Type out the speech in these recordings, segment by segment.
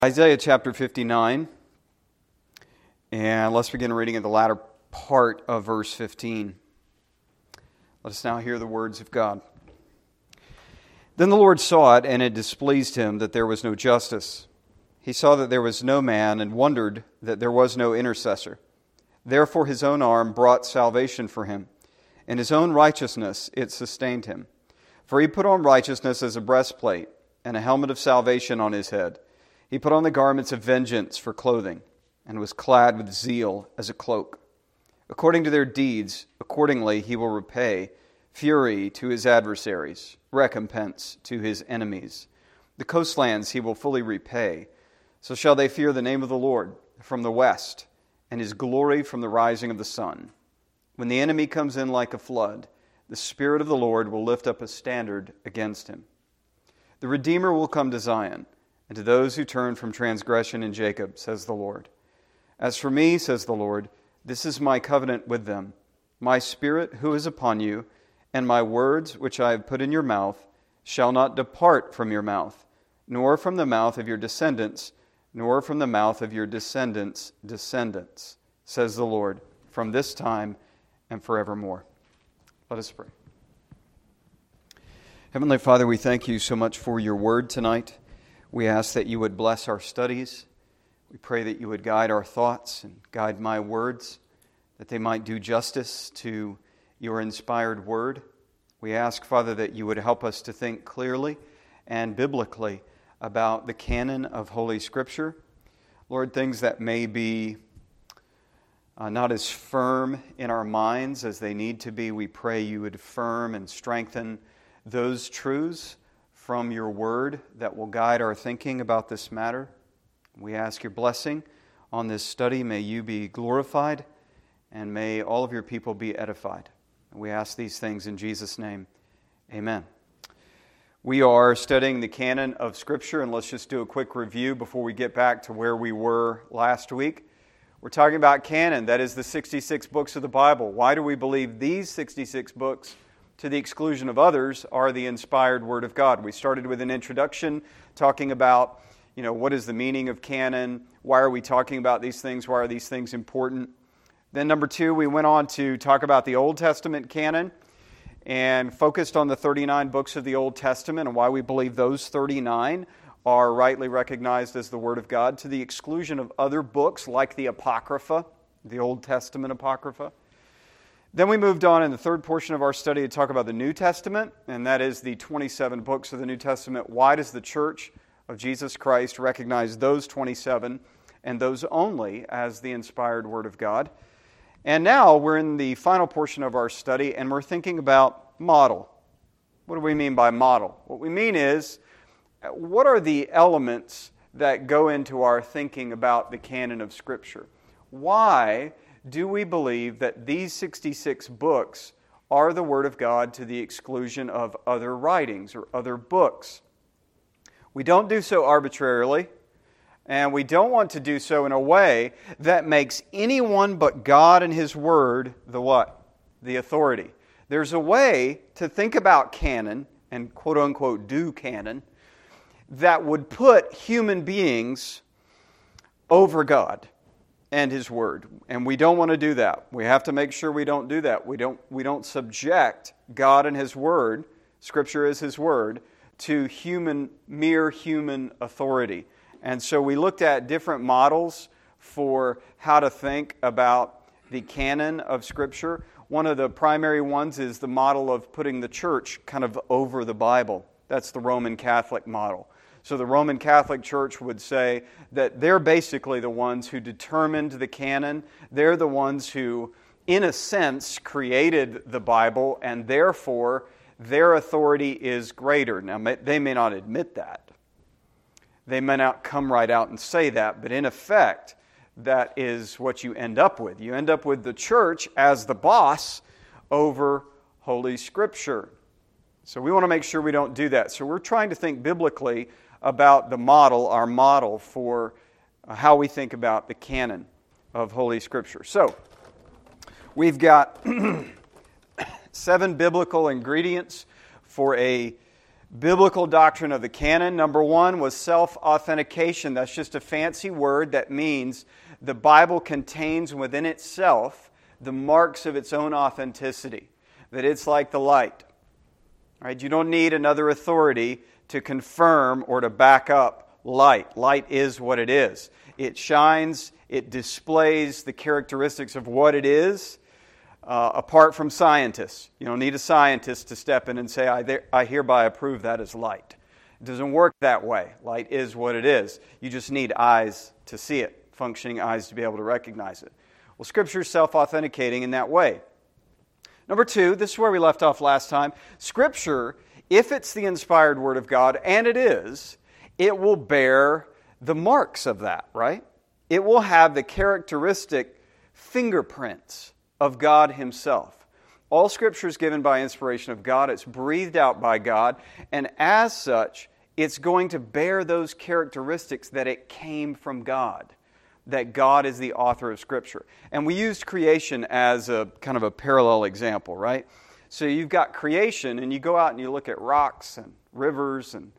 Isaiah chapter 59, and let's begin reading at the latter part of verse 15. Let us now hear the words of God. Then the Lord saw it, and it displeased him that there was no justice. He saw that there was no man, and wondered that there was no intercessor. Therefore his own arm brought salvation for him, and his own righteousness it sustained him. For he put on righteousness as a breastplate, and a helmet of salvation on his head. He put on the garments of vengeance for clothing, and was clad with zeal as a cloak. According to their deeds, accordingly he will repay fury to his adversaries, recompense to his enemies. The coastlands he will fully repay. So shall they fear the name of the Lord from the west, and his glory from the rising of the sun. When the enemy comes in like a flood, the Spirit of the Lord will lift up a standard against him. The Redeemer will come to Zion, and to those who turn from transgression in Jacob, says the Lord. As for me, says the Lord, this is my covenant with them. My Spirit who is upon you, and my words which I have put in your mouth, shall not depart from your mouth, nor from the mouth of your descendants, nor from the mouth of your descendants' descendants, says the Lord, from this time and forevermore. Let us pray. Heavenly Father, we thank you so much for your word tonight. We ask that you would bless our studies. We pray that you would guide our thoughts and guide my words, that they might do justice to your inspired word. We ask, Father, that you would help us to think clearly and biblically about the canon of Holy Scripture. Lord, things that may be not as firm in our minds as they need to be, we pray you would affirm and strengthen those truths from your word that will guide our thinking about this matter. We ask your blessing on this study. May you be glorified, and may all of your people be edified. We ask these things in Jesus' name. Amen. We are studying the canon of Scripture, and let's just do a quick review before we get back to where we were last week. We're talking about canon, that is the 66 books of the Bible. Why do we believe these 66 books, to the exclusion of others, are the inspired Word of God? We started with an introduction talking about, what is the meaning of canon? Why are we talking about these things? Why are these things important? Then number 2, we went on to talk about the Old Testament canon and focused on the 39 books of the Old Testament and why we believe those 39 are rightly recognized as the Word of God, to the exclusion of other books like the Apocrypha, the Old Testament Apocrypha. Then we moved on in the third portion of our study to talk about the New Testament, and that is the 27 books of the New Testament. Why does the Church of Jesus Christ recognize those 27 and those only as the inspired Word of God? And now we're in the final portion of our study, and we're thinking about model. What do we mean by model? What we mean is, what are the elements that go into our thinking about the canon of Scripture? Why do we believe that these 66 books are the Word of God to the exclusion of other writings or other books? We don't do so arbitrarily, and we don't want to do so in a way that makes anyone but God and His Word the what? The authority. There's a way to think about canon and quote-unquote do canon that would put human beings over God and His Word. And we don't want to do that. We have to make sure we don't do that. We don't subject God and His Word, Scripture is His Word, to mere human authority. And so we looked at different models for how to think about the canon of Scripture. One of the primary ones is the model of putting the church kind of over the Bible. That's the Roman Catholic model. So the Roman Catholic Church would say that they're basically the ones who determined the canon. They're the ones who, in a sense, created the Bible, and therefore their authority is greater. Now, they may not admit that. They may not come right out and say that, but in effect, that is what you end up with. You end up with the church as the boss over Holy Scripture. So we want to make sure we don't do that. So we're trying to think biblically about the model, our model for how we think about the canon of Holy Scripture. So we've got 7 biblical ingredients for a Biblical doctrine of the canon, number one, was self-authentication. That's just a fancy word that means the Bible contains within itself the marks of its own authenticity, that it's like the light. Right? You don't need another authority to confirm or to back up light. Light is what it is. It shines, it displays the characteristics of what it is, apart from scientists. You don't need a scientist to step in and say, I hereby approve that as light. It doesn't work that way. Light is what it is. You just need eyes to see it, functioning eyes to be able to recognize it. Well, Scripture is self-authenticating in that way. Number two, this is where we left off last time. Scripture, if it's the inspired Word of God, and it is, it will bear the marks of that, right? It will have the characteristic fingerprints of God Himself. All Scripture is given by inspiration of God. It's breathed out by God. And as such, it's going to bear those characteristics that it came from God, that God is the author of Scripture. And we used creation as a kind of a parallel example, right? So you've got creation, and you go out and you look at rocks and rivers and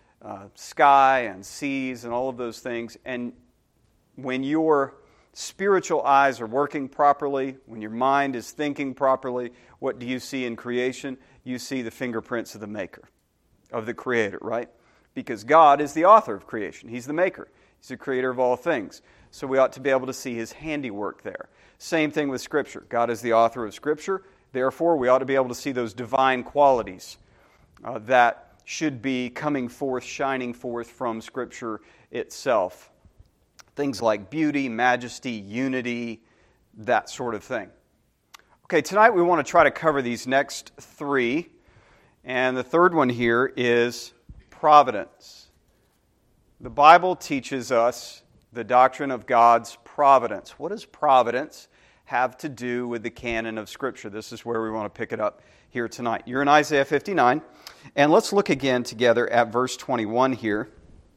sky and seas and all of those things. And when your spiritual eyes are working properly, when your mind is thinking properly, what do you see in creation? You see the fingerprints of the Maker, of the Creator, right? Because God is the author of creation. He's the Maker. He's the creator of all things. So we ought to be able to see His handiwork there. Same thing with Scripture. God is the author of Scripture. Therefore, we ought to be able to see those divine qualities that should be coming forth, shining forth from Scripture itself. Things like beauty, majesty, unity, that sort of thing. Okay, tonight we want to try to cover these next three. And the third one here is providence. The Bible teaches us the doctrine of God's providence. What does providence have to do with the canon of Scripture? This is where we want to pick it up here tonight. You're in Isaiah 59, and let's look again together at verse 21 here.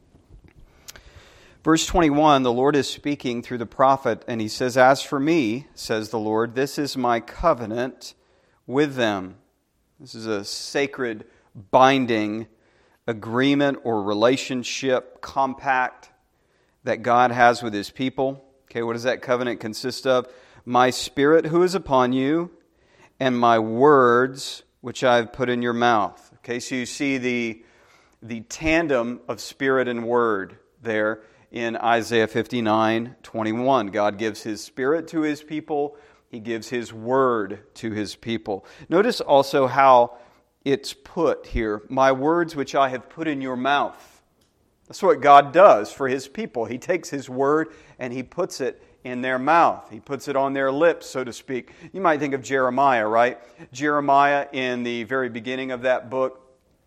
Verse 21, the Lord is speaking through the prophet, and He says, "As for me, says the Lord, this is my covenant with them." This is a sacred binding agreement or relationship, compact that God has with His people. Okay, what does that covenant consist of? "My Spirit who is upon you, and my words which I have put in your mouth." Okay, so you see the tandem of Spirit and Word there in Isaiah 59:21. God gives His Spirit to His people. He gives His Word to His people. Notice also how it's put here. "My words which I have put in your mouth." That's what God does for His people. He takes His Word and He puts it in their mouth. He puts it on their lips, so to speak. You might think of Jeremiah, right? Jeremiah, in the very beginning of that book,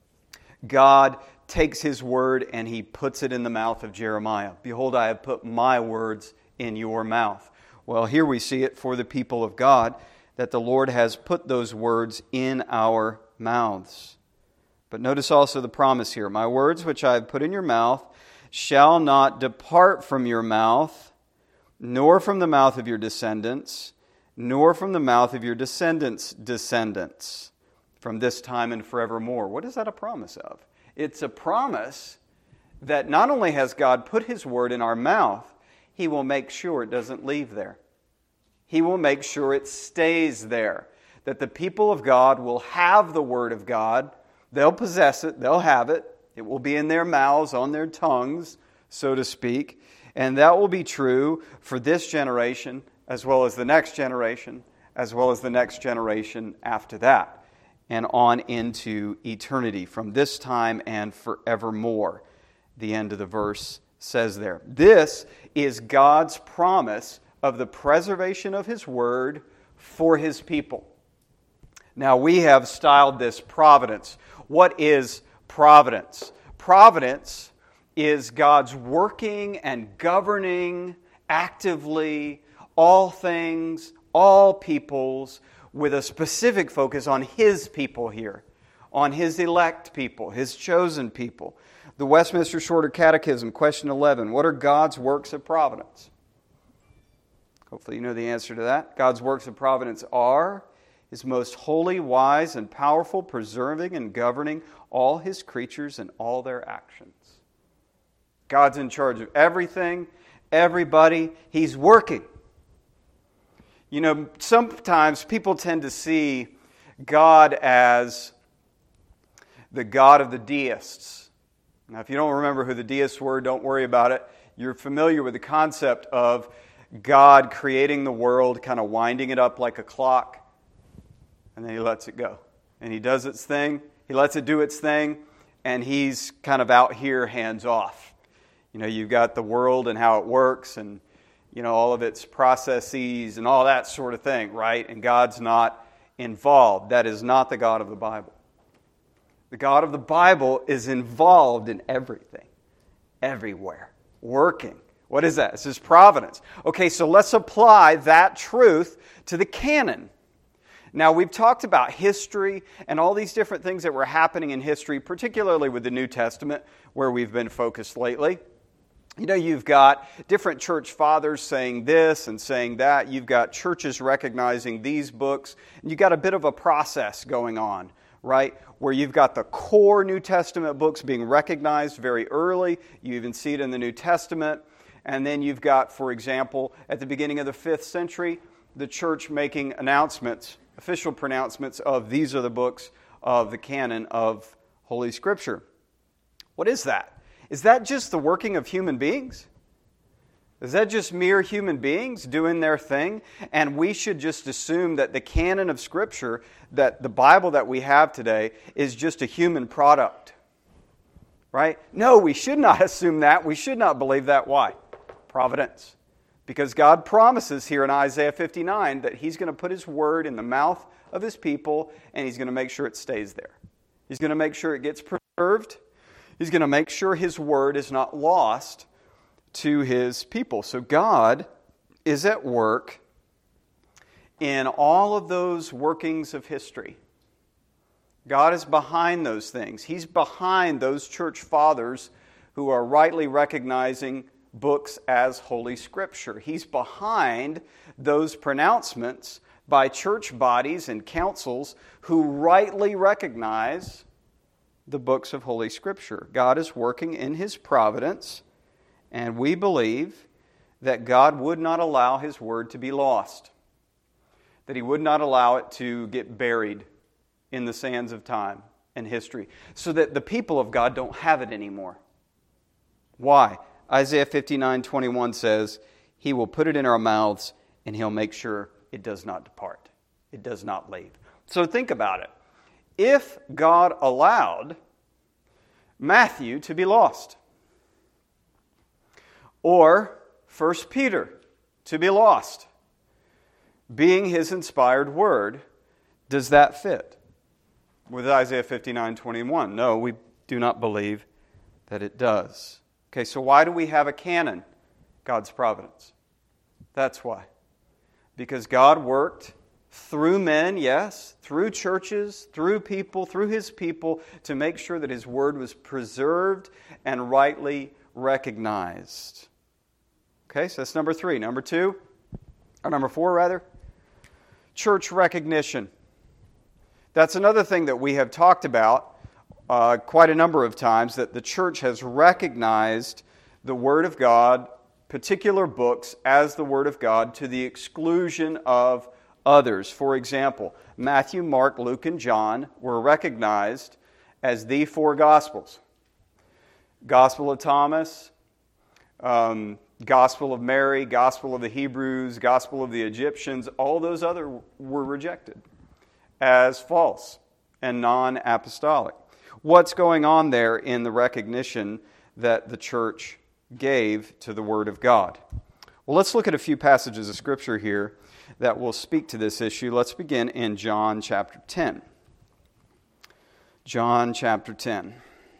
God takes His Word and He puts it in the mouth of Jeremiah. "Behold, I have put my words in your mouth." Well, here we see it for the people of God, that the Lord has put those words in our mouths. But notice also the promise here. "My words which I have put in your mouth shall not depart from your mouth, nor from the mouth of your descendants, nor from the mouth of your descendants' descendants, from this time and forevermore." What is that a promise of? It's a promise that not only has God put His Word in our mouth, He will make sure it doesn't leave there. He will make sure it stays there. That the people of God will have the Word of God. They'll possess it. They'll have it. It will be in their mouths, on their tongues, so to speak. And that will be true for this generation, as well as the next generation, as well as the next generation after that, and on into eternity, from this time and forevermore. The end of the verse says there. This is God's promise of the preservation of His Word for His people. Now, we have styled this providence. What is providence? Providence is God's working and governing actively all things, all peoples, with a specific focus on His people here, on His elect people, His chosen people. The Westminster Shorter Catechism, question 11, what are God's works of providence? Hopefully you know the answer to that. God's works of providence are is most holy, wise, and powerful, preserving and governing all His creatures and all their actions. God's in charge of everything, everybody. He's working. You know, sometimes people tend to see God as the God of the deists. Now, if you don't remember who the deists were, don't worry about it. You're familiar with the concept of God creating the world, kind of winding it up like a clock, and then He lets it go. And He does its thing, He lets it do its thing, and He's kind of out here hands off. You know, you've got the world and how it works and, you know, all of its processes and all that sort of thing, right? And God's not involved. That is not the God of the Bible. The God of the Bible is involved in everything, everywhere, working. What is that? It's His providence. Okay, so let's apply that truth to the canon. Now, we've talked about history and all these different things that were happening in history, particularly with the New Testament, where we've been focused lately. You know, you've got different church fathers saying this and saying that. You've got churches recognizing these books. And you've got a bit of a process going on, right? Where you've got the core New Testament books being recognized very early. You even see it in the New Testament. And then you've got, for example, at the beginning of the 5th century, the church making announcements, official pronouncements of these are the books of the canon of Holy Scripture. What is that? Is that just the working of human beings? Is that just mere human beings doing their thing? And we should just assume that the canon of Scripture, that the Bible that we have today, is just a human product. Right? No, we should not assume that. We should not believe that. Why? Providence. Because God promises here in Isaiah 59 that He's going to put His word in the mouth of His people and He's going to make sure it stays there. He's going to make sure it gets preserved. He's going to make sure His word is not lost to His people. So God is at work in all of those workings of history. God is behind those things. He's behind those church fathers who are rightly recognizing books as Holy Scripture. He's behind those pronouncements by church bodies and councils who rightly recognize the books of Holy Scripture. God is working in His providence, and we believe that God would not allow His word to be lost, that He would not allow it to get buried in the sands of time and history, so that the people of God don't have it anymore. Why? Isaiah 59:21 says, He will put it in our mouths, and He'll make sure it does not depart. It does not leave. So think about it. If God allowed Matthew to be lost, or 1 Peter to be lost, being His inspired word, does that fit with Isaiah 59:21? No, we do not believe that it does. Okay, so why do we have a canon? God's providence. That's why. Because God worked through men, yes, through churches, through people, through His people, to make sure that His word was preserved and rightly recognized. Okay, so that's number 3. Number 4 rather, church recognition. That's another thing that we have talked about quite a number of times, that the church has recognized the Word of God, particular books, as the Word of God to the exclusion of others. For example, Matthew, Mark, Luke, and John were recognized as the 4 Gospels. Gospel of Thomas, Gospel of Mary, Gospel of the Hebrews, Gospel of the Egyptians, all those other were rejected as false and non-apostolic. What's going on there in the recognition that the church gave to the Word of God? Well, let's look at a few passages of Scripture here that will speak to this issue. Let's begin in John chapter 10. John chapter 10.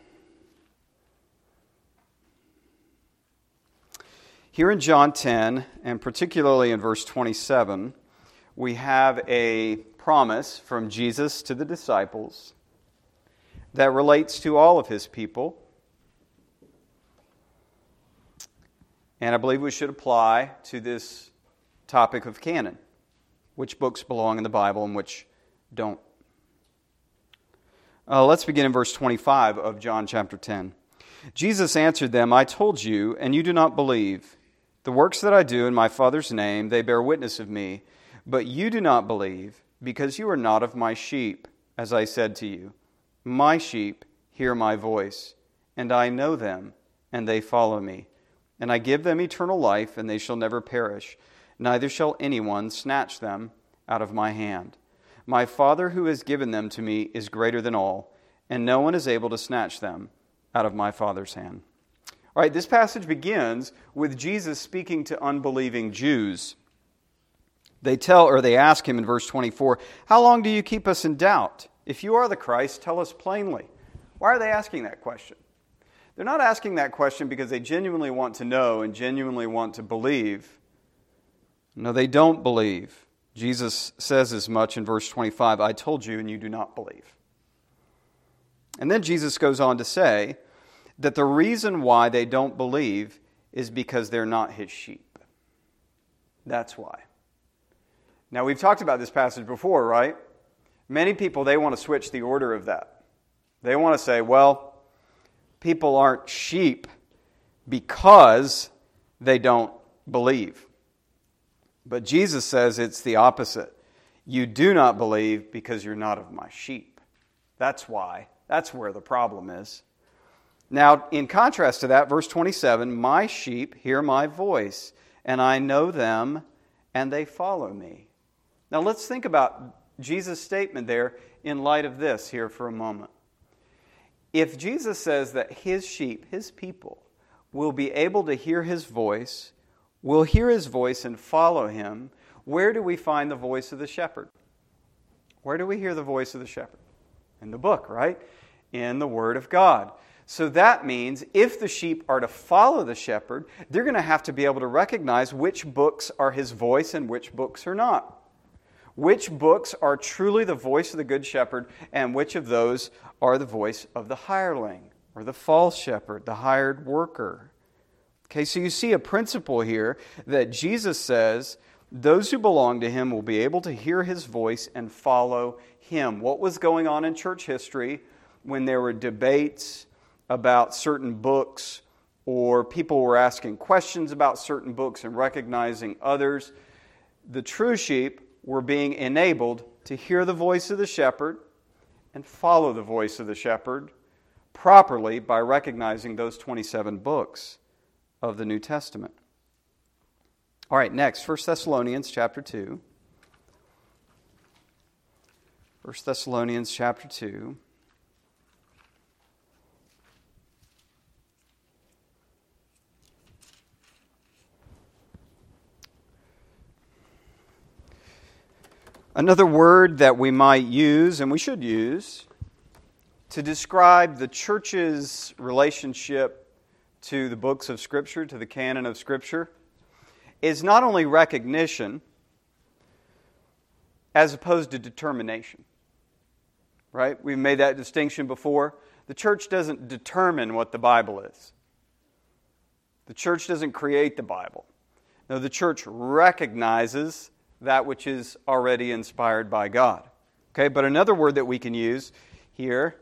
Here in John 10, and particularly in verse 27, we have a promise from Jesus to the disciples that relates to all of His people. And I believe we should apply to this topic of canon. Which books belong in the Bible and which don't. Let's begin in verse 25 of John chapter 10. Jesus answered them, I told you, and you do not believe. The works that I do in my Father's name, they bear witness of me. But you do not believe, because you are not of my sheep, as I said to you. My sheep hear my voice, and I know them, and they follow me. And I give them eternal life, and they shall never perish, neither shall anyone snatch them out of my hand. My Father who has given them to me is greater than all, and no one is able to snatch them out of my Father's hand. All right, this passage begins with Jesus speaking to unbelieving Jews. They ask him in verse 24, how long do you keep us in doubt? If you are the Christ, tell us plainly. Why are they asking that question? They're not asking that question because they genuinely want to know and genuinely want to believe. No, they don't believe. Jesus says as much in verse 25, I told you and you do not believe. And then Jesus goes on to say that the reason why they don't believe is because they're not his sheep. That's why. Now, we've talked about this passage before, right? Many people, they want to switch the order of that. They want to say, well, people aren't sheep because they don't believe. But Jesus says it's the opposite. You do not believe because you're not of my sheep. That's why. That's where the problem is. Now, in contrast to that, verse 27, my sheep hear my voice, and I know them, and they follow me. Now, let's think about Jesus' statement there in light of this here for a moment. If Jesus says that his sheep, his people, will be able to hear his voice, will hear his voice and follow him, where do we find the voice of the shepherd? Where do we hear the voice of the shepherd? In the book, right? In the Word of God. So that means if the sheep are to follow the shepherd, they're going to have to be able to recognize which books are his voice and which books are not. Which books are truly the voice of the good shepherd and which of those are the voice of the hireling or the false shepherd, the hired worker. Okay, so you see a principle here that Jesus says those who belong to him will be able to hear his voice and follow him. What was going on in church history when there were debates about certain books or people were asking questions about certain books and recognizing others? The true sheep were being enabled to hear the voice of the shepherd and follow the voice of the shepherd properly by recognizing those 27 books of the New Testament. All right, next, 1 Thessalonians chapter 2. 1 Thessalonians chapter 2. Another word that we might use, and we should use, to describe the church's relationship to the books of Scripture, to the canon of Scripture, is not only recognition, as opposed to determination. Right? We've made that distinction before. The church doesn't determine what the Bible is. The church doesn't create the Bible. No, the church recognizes that which is already inspired by God. Okay, but another word that we can use here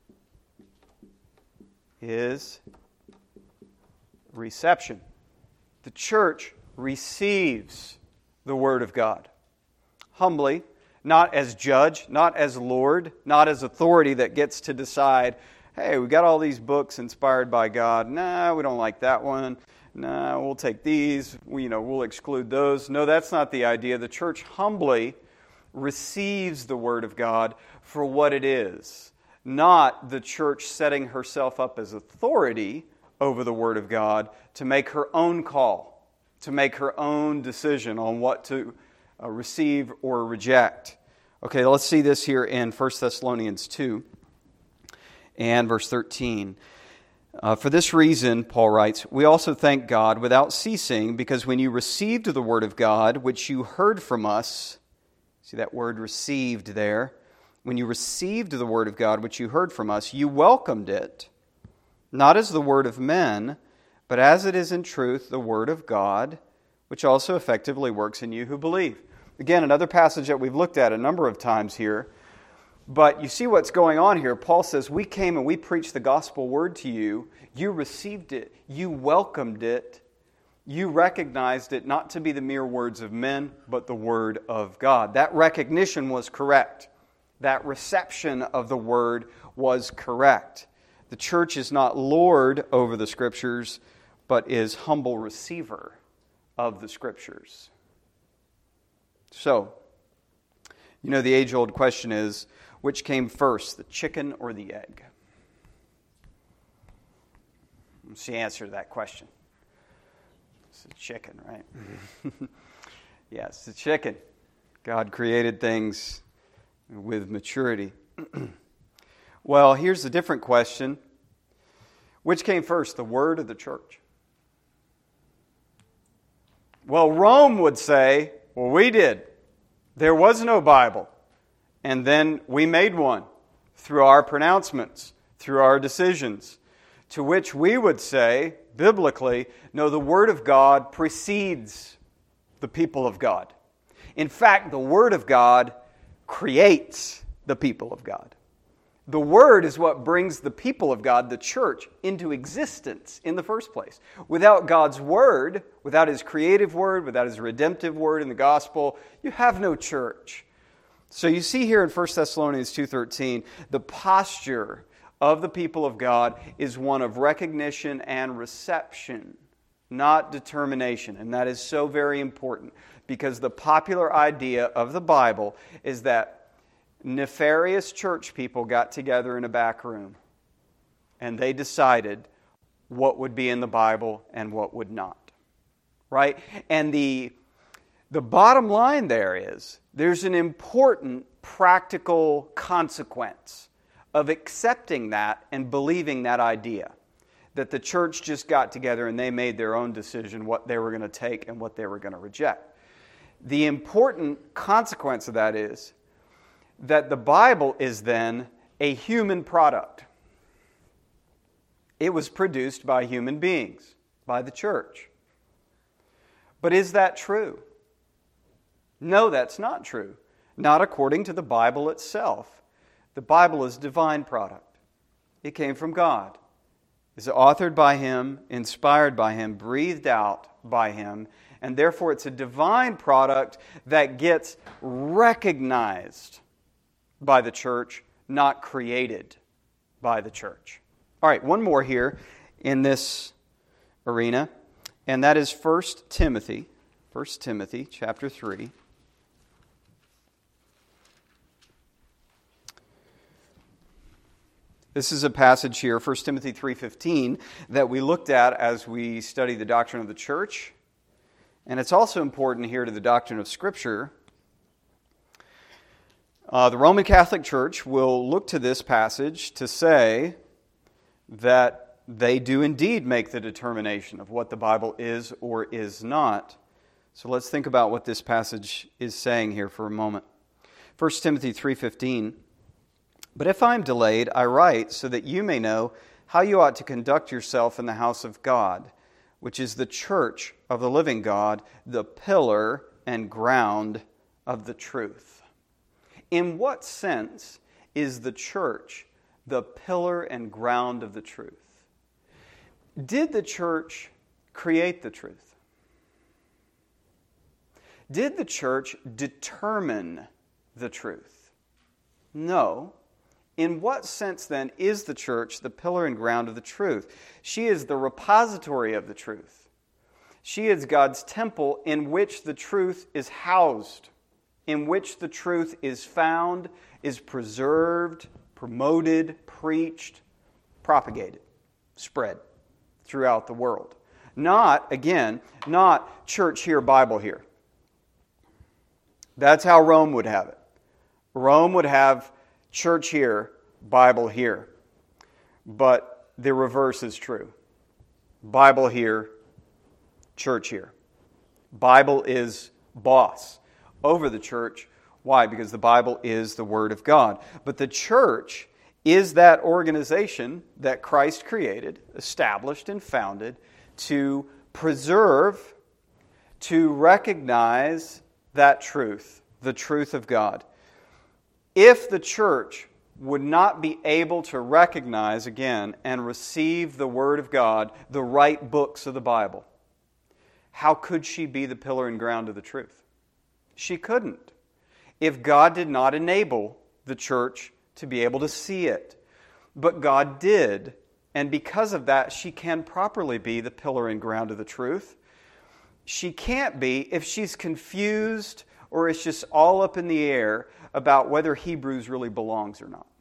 is reception. The church receives the Word of God. Humbly, not as judge, not as Lord, not as authority that gets to decide, hey, we got all these books inspired by God. Nah, we don't like that one. Nah, we'll take these. We'll exclude those. No, that's not the idea. The church humbly receives the Word of God for what it is. Not the church setting herself up as authority over the Word of God to make her own call, to make her own decision on what to receive or reject. Okay, let's see this here in 1 Thessalonians 2 and verse 13. For this reason, Paul writes, we also thank God without ceasing, because when you received the word of God, which you heard from us, see that word received there, when you received the word of God, which you heard from us, you welcomed it, not as the word of men, but as it is in truth the word of God, which also effectively works in you who believe. Again, another passage that we've looked at a number of times here, But you see what's going on here. Paul says, we came and we preached the gospel word to you. You received it. You welcomed it. You recognized it not to be the mere words of men, but the word of God. That recognition was correct. That reception of the word was correct. The church is not lord over the Scriptures, but is humble receiver of the Scriptures. So, the age-old question is, which came first, the chicken or the egg? What's the answer to that question? It's the chicken, right? Yes, the chicken. God created things with maturity. Well, here's a different question. Which came first, the Word or the church? Well, Rome would say, well, we did. There was no Bible. And then we made one through our pronouncements, through our decisions. To which we would say, biblically, no, the Word of God precedes the people of God. In fact, the Word of God creates the people of God. The Word is what brings the people of God, the church, into existence in the first place. Without God's Word, without His creative Word, without His redemptive Word in the gospel, you have no church. So you see here in 1 Thessalonians 2:13, the posture of the people of God is one of recognition and reception, not determination. And that is so very important, because the popular idea of the Bible is that nefarious church people got together in a back room and they decided what would be in the Bible and what would not. Right? And the bottom line there is there's an important practical consequence of accepting that and believing that idea, that the church just got together and they made their own decision what they were going to take and what they were going to reject. The important consequence of that is that the Bible is then a human product. It was produced by human beings, by the church. But is that true? No, that's not true. Not according to the Bible itself. The Bible is a divine product. It came from God. It's authored by Him, inspired by Him, breathed out by Him, and therefore it's a divine product that gets recognized by the church, not created by the church. All right, one more here in this arena, and that is 1 Timothy chapter 3. This is a passage here, 1 Timothy 3:15, that we looked at as we studied the doctrine of the church. And it's also important here to the doctrine of Scripture. The Roman Catholic Church will look to this passage to say that they do indeed make the determination of what the Bible is or is not. So let's think about what this passage is saying here for a moment. 1 Timothy 3:15, "But if I am delayed, I write so that you may know how you ought to conduct yourself in the house of God, which is the church of the living God, the pillar and ground of the truth." In what sense is the church the pillar and ground of the truth? Did the church create the truth? Did the church determine the truth? No. In what sense, then, is the church the pillar and ground of the truth? She is the repository of the truth. She is God's temple in which the truth is housed, in which the truth is found, is preserved, promoted, preached, propagated, spread throughout the world. Not church here, Bible here. That's how Rome would have it. Rome would have church here, Bible here. But the reverse is true. Bible here, church here. Bible is boss over the church. Why? Because the Bible is the Word of God. But the church is that organization that Christ created, established and founded to preserve, to recognize that truth, the truth of God. If the church would not be able to recognize again and receive the Word of God, the right books of the Bible, how could she be the pillar and ground of the truth? She couldn't. If God did not enable the church to be able to see it. But God did, and because of that, she can properly be the pillar and ground of the truth. She can't be if she's confused or it's just all up in the air about whether Hebrews really belongs or not.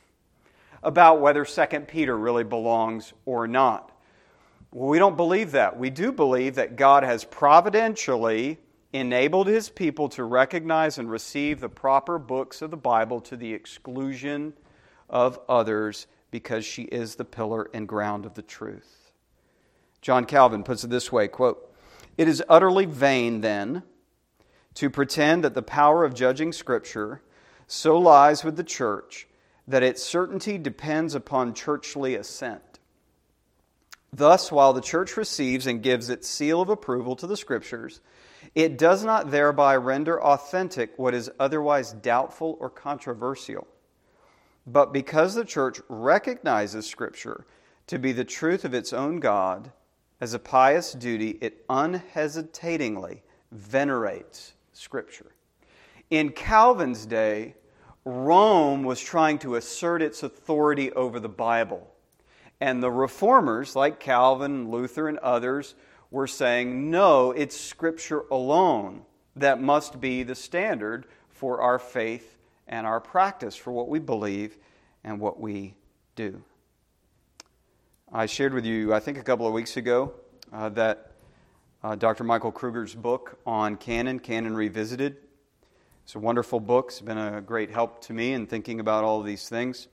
About whether 2 Peter really belongs or not. Well, we don't believe that. We do believe that God has providentially enabled His people to recognize and receive the proper books of the Bible to the exclusion of others because she is the pillar and ground of the truth. John Calvin puts it this way, quote, "It is utterly vain, then, to pretend that the power of judging Scripture so lies with the church that its certainty depends upon churchly assent. Thus, while the church receives and gives its seal of approval to the Scriptures, it does not thereby render authentic what is otherwise doubtful or controversial. But because the church recognizes Scripture to be the truth of its own God, as a pious duty, it unhesitatingly venerates Scripture." In Calvin's day, Rome was trying to assert its authority over the Bible. And the reformers, like Calvin, Luther, and others, were saying, no, it's Scripture alone that must be the standard for our faith and our practice, for what we believe and what we do. I shared with you, I think a couple of weeks ago, that Dr. Michael Kruger's book on Canon Revisited. It's a wonderful book. It's been a great help to me in thinking about all of these things.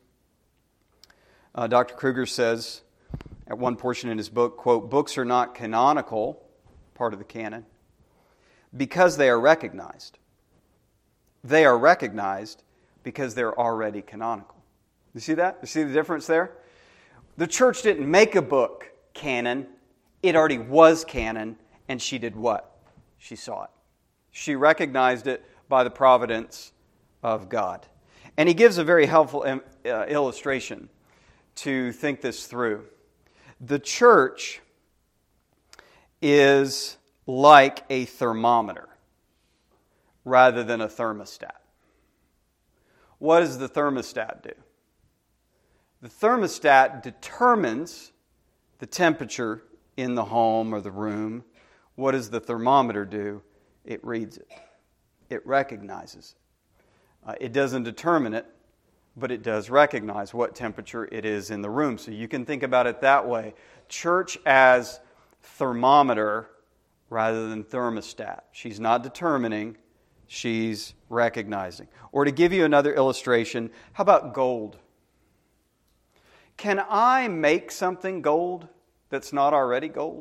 Dr. Kruger says, at one portion in his book, quote, "Books are not canonical," part of the canon, "because they are recognized. They are recognized because they're already canonical." You see that? You see the difference there? The church didn't make a book canon. It already was canon, and she did what? She saw it. She recognized it by the providence of God. And he gives a very helpful illustration to think this through. The church is like a thermometer rather than a thermostat. What does the thermostat do? The thermostat determines the temperature in the home or the room. What does the thermometer do? It reads it. It recognizes it. It doesn't determine it, but it does recognize what temperature it is in the room. So you can think about it that way. Church as thermometer rather than thermostat. She's not determining, she's recognizing. Or to give you another illustration, how about gold? Can I make something gold that's not already gold?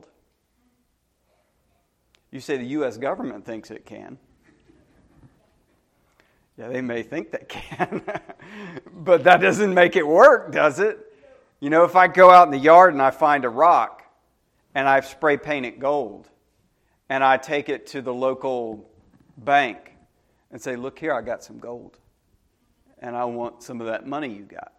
You say the U.S. government thinks it can. Yeah, they may think they can. But that doesn't make it work, does it? You know, if I go out in the yard and I find a rock and I spray paint it gold and I take it to the local bank and say, "Look here, I got some gold and I want some of that money you got."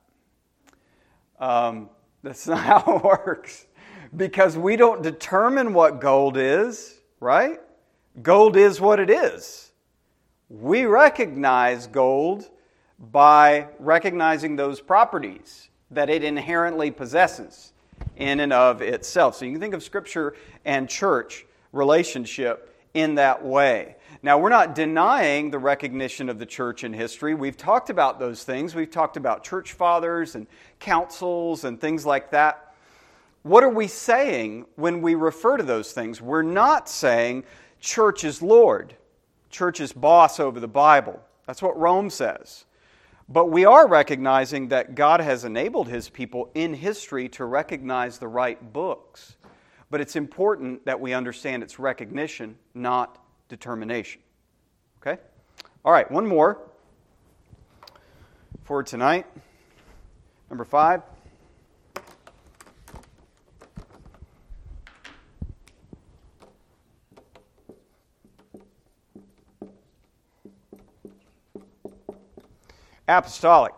That's not how it works. Because we don't determine what gold is, right? Gold is what it is. We recognize gold by recognizing those properties that it inherently possesses in and of itself. So you can think of Scripture and church relationship in that way. Now, we're not denying the recognition of the church in history. We've talked about those things. We've talked about church fathers and councils and things like that. What are we saying when we refer to those things? We're not saying church is Lord, church is boss over the Bible. That's what Rome says. But we are recognizing that God has enabled His people in history to recognize the right books. But it's important that we understand it's recognition, not determination. Okay? All right, one more for tonight. Number 5. apostolic.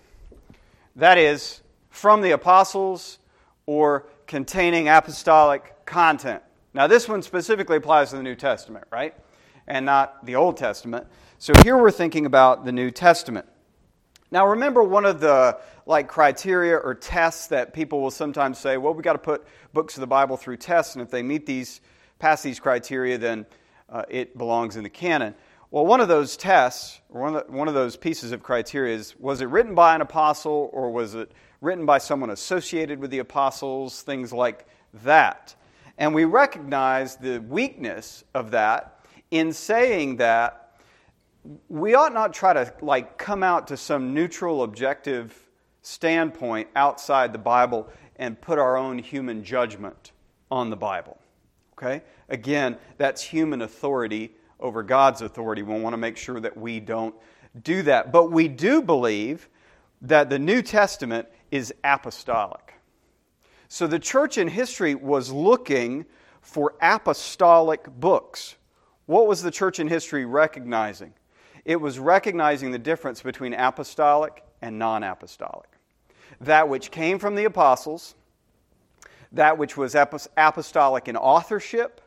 That is, from the apostles or containing apostolic content. Now, this one specifically applies to the New Testament, right? And not the Old Testament. So here we're thinking about the New Testament. Now, remember one of the criteria or tests that people will sometimes say, well, we got to put books of the Bible through tests, and if they pass these criteria, then it belongs in the canon. Well, one of those tests, or one of those pieces of criteria is, was it written by an apostle, or was it written by someone associated with the apostles, things like that. And we recognize the weakness of that in saying that we ought not try to come out to some neutral, objective standpoint outside the Bible and put our own human judgment on the Bible. Okay? Again, that's human authority over God's authority. We want to make sure that we don't do that. But we do believe that the New Testament is apostolic. So the church in history was looking for apostolic books. What was the church in history recognizing? It was recognizing the difference between apostolic and non-apostolic. That which came from the apostles, that which was apostolic in authorship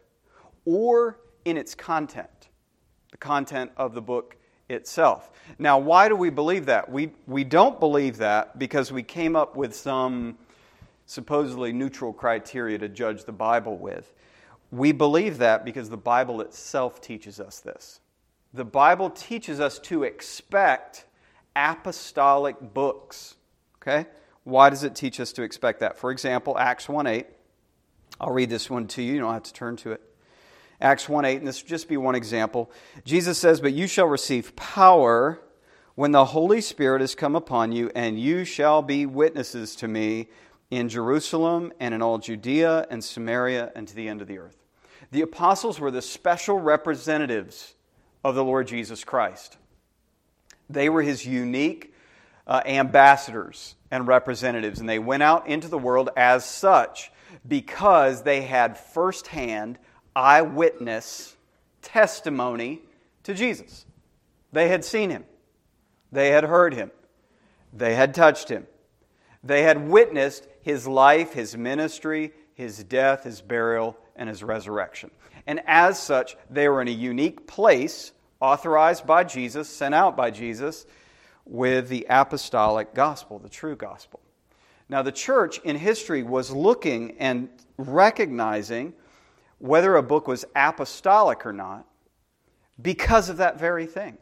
or in its content, the content of the book itself. Now, why do we believe that? We don't believe that because we came up with some supposedly neutral criteria to judge the Bible with. We believe that because the Bible itself teaches us this. The Bible teaches us to expect apostolic books. Okay? Why does it teach us to expect that? For example, Acts 1:8. I'll read this one to you. You don't have to turn to it. Acts 1:8, and this will just be one example. Jesus says, "But you shall receive power when the Holy Spirit has come upon you, and you shall be witnesses to me in Jerusalem and in all Judea and Samaria and to the end of the earth." The apostles were the special representatives of the Lord Jesus Christ. They were His unique ambassadors and representatives, and they went out into the world as such because they had firsthand eyewitness testimony to Jesus. They had seen Him. They had heard Him. They had touched Him. They had witnessed His life, His ministry, His death, His burial, and His resurrection. And as such, they were in a unique place, authorized by Jesus, sent out by Jesus, with the apostolic gospel, the true gospel. Now, the church in history was looking and recognizing whether a book was apostolic or not because of that very thing.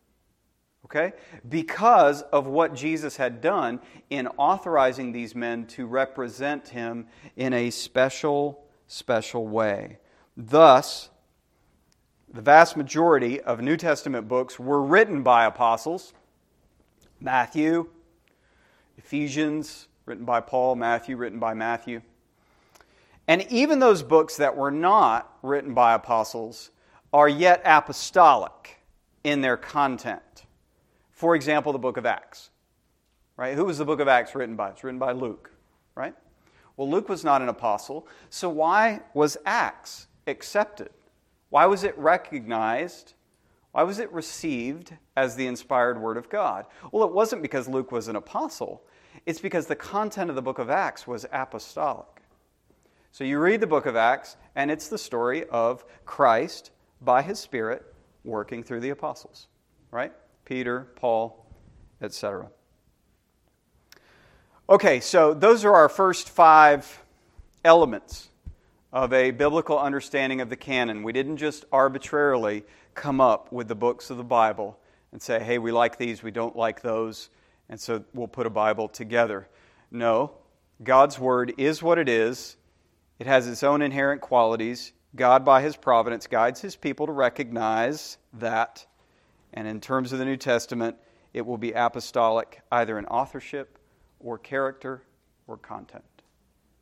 Okay? Because of what Jesus had done in authorizing these men to represent Him in a special way. Thus, the vast majority of New Testament books were written by apostles. Matthew, Ephesians, written by Paul, Matthew, written by Matthew. And even those books that were not written by apostles are yet apostolic in their content. For example, the book of Acts. Right? Who was the book of Acts written by? It's written by Luke. Right? Well, Luke was not an apostle, so why was Acts accepted? Why was it recognized? Why was it received as the inspired Word of God? Well, it wasn't because Luke was an apostle. It's because the content of the book of Acts was apostolic. So you read the book of Acts, and it's the story of Christ, by His Spirit, working through the apostles. Right? Peter, Paul, etc. Okay, so those are our first 5 elements of a biblical understanding of the canon. We didn't just arbitrarily come up with the books of the Bible and say, hey, we like these, we don't like those, and so we'll put a Bible together. No, God's Word is what it is. It has its own inherent qualities. God, by His providence, guides His people to recognize that. And in terms of the New Testament, it will be apostolic either in authorship or character or content.